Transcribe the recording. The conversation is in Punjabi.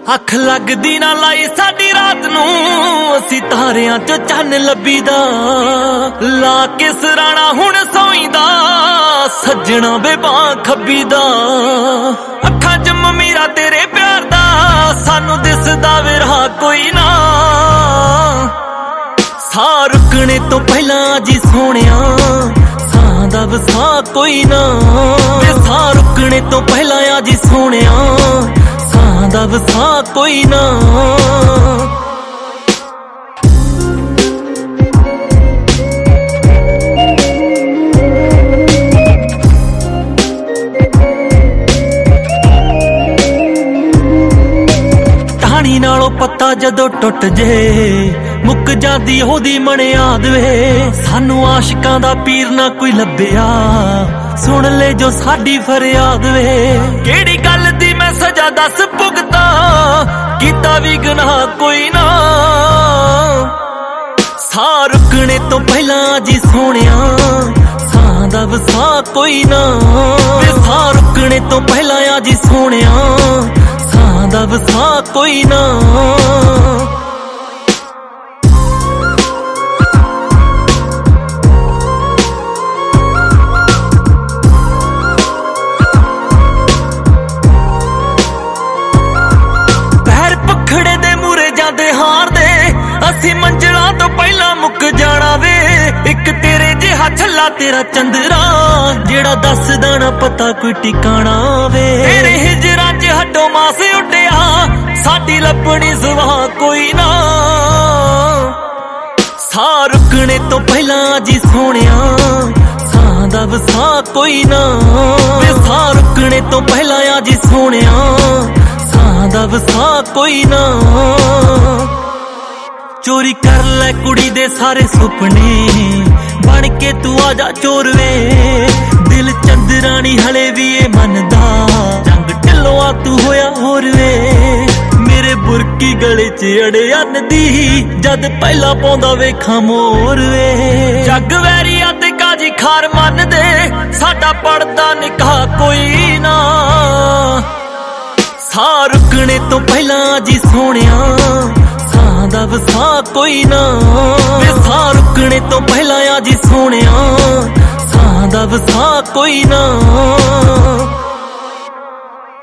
ਅੱਖ ਲੱਗਦੀ ਨਾ ਲਾਈ ਸਾਡੀ ਰਾਤ ਨੂੰ, ਅਸੀਂ ਤਾਰਿਆਂ ਚੋਂ ਚੰਨ ਲੱਭੀਦਾ। ਲਾ ਕੇ ਸਰਾਣਾ ਹੁਣ ਸੌਈਦਾ, ਸੱਜਣਾ ਵੇ ਬਾਂਹ ਖੱਬੀਦਾ। ਅੱਖਾਂ 'ਚ ਮਮੀਰਾ ਤੇਰੇ ਪਿਆਰ ਦਾ, ਸਾਨੂੰ ਦਿਸਦਾ ਵੇ ਰਾਹ ਕੋਈ ਨਾ। ਸਾਹ ਰੁਕਣੇ ਤੋਂ ਪਹਿਲਾਂ ਜੀ ਸੋਹਣਿਆ, ਸਾਹ ਦਾ ਵਸਾ ਕੋਈ ਨਾ। ਸਾਹ ਰੁਕਣੇ ਤੋਂ ਪਹਿਲਾਂ ਆ ਜੀ ਸੋਹਣਿਆ, ਸਾਹ ਦਾ ਵਸਾ ਕੋਈ ਨਾ। ਟਾਹਣੀ ਨਾਲੋਂ ਪੱਤਾ ਜਦੋਂ ਟੁੱਟ ਜੇ, ਮੁੱਕ ਜਾਂਦੀ ਉਹਦੀ ਮਣਿਆਦ ਵੇ। ਸਾਨੂੰ ਆਸ਼ਿਕਾਂ ਦਾ ਪੀਰ ਨਾ ਕੋਈ ਲੱਭਿਆ, ਸੁਣ ਲੈ ਜੋ ਸਾਡੀ ਫਰਿਆਦ ਵੇ। ਕਿਹੜੀ ਗੱਲ ਦੀ ਮੈਂ ਸਜ਼ਾ ਦੱਸ ਭੁਗਤਾ, ਕੀਤਾ ਵੀ ਗੁਨਾਹ ਕੋਈ ਨਾ। ਸਾਹ ਰੁਕਣੇ ਤੋਂ ਪਹਿਲਾਂ ਜੀ ਸੋਹਣਿਆ, ਸਾਹ ਦਾ ਵਸਾ ਕੋਈ ਨਾ। ਸਾਹ ਰੁਕਣੇ ਤੋਂ ਪਹਿਲਾਂ ਆ ਜੀ ਸੋਹਣਿਆ, ਸਾਹ ਦਾ ਵਸਾ ਕੋਈ ਨਾ। ਅਸੀਂ ਮੰਜ਼ਲਾਂ ਤੋਂ ਪਹਿਲਾਂ ਮੁੱਕ ਜਾਣਾ ਵੇ। ਇੱਕ ਤੇਰੇ ਜਿਹਾ ਛੱਲਾ ਤੇਰਾ ਚੰਦਰਾ, ਜਿਹੜਾ ਦੱਸਦਾ ਨਾ ਪਤਾ ਕੋਈ ਟਿਕਾਣਾ ਵੇ। ਤੇਰੇ ਹਿਜਰਾਂ 'ਚ ਹੱਡੋ ਮਾਸ ਉੱਡਿਆ, ਸਾਡੀ ਲੱਭਣੀ ਸੁਆਹ ਕੋਈ ਨਾ। ਸਾਹ ਰੁਕਣੇ ਤੋਂ ਪਹਿਲਾਂ ਜੀ ਸੋਹਣਿਆ, ਸਾਹ ਦਾ ਵਸਾ ਕੋਈ ਨਾ। ਸਾਹ ਰੁਕਣੇ ਤੋਂ ਪਹਿਲਾਂ ਆ ਜੀ ਸੋਹਣਿਆ, ਸਾਹ ਦਾ ਵਸਾ ਕੋਈ ਨਾ। ਚੋਰੀ ਕਰ ਲੈ ਕੁੜੀ ਦੇ ਸਾਰੇ ਸੁਪਨੇ, ਬਣ ਕੇ ਤੂੰ ਆ ਜਾ ਚੋਰ ਵੇ। ਦਿਲ ਚੰਦਰਾਣੀ ਹਲੇ ਵੀ ਇਹ ਮੰਨਦਾ, ਜੰਗ ਢਿੱਲੋਂ ਤੂੰ ਹੋਇਆ ਹੋਰ ਵੇ। ਮੇਰੇ ਬੁਰਕੀ ਗਲੇ 'ਚ ਅੜਿਆਨ ਦੀ, ਜਦ ਪਹਿਲਾਂ ਪਾਉਂਦਾ ਵੇਖਾਂ ਮੋਰ ਵੇ। ਜੱਗ ਵੈਰੀਆ ਤੇ ਕਾਜੀ ਖਾਰ ਮੰਨਦੇ, ਸਾਡਾ ਪੜਦਾ ਨਿਕਾਹ ਕੋਈ ਨਾ। ਸਾਹ ਰੁਕਣੇ ਤੋਂ ਪਹਿਲਾਂ ਜੀ ਸੋਹਣਿਆ, ਸਾਹ ਦਾ ਵਸਾ ਕੋਈ ਨਾ। ਸਾਹ ਰੁਕਣੇ ਤੋਂ ਪਹਿਲਾਂ ਆ ਜੀ ਸੋਹਣਿਆ, ਸਾਹ ਦਾ ਵਸਾ ਕੋਈ ਨਾ।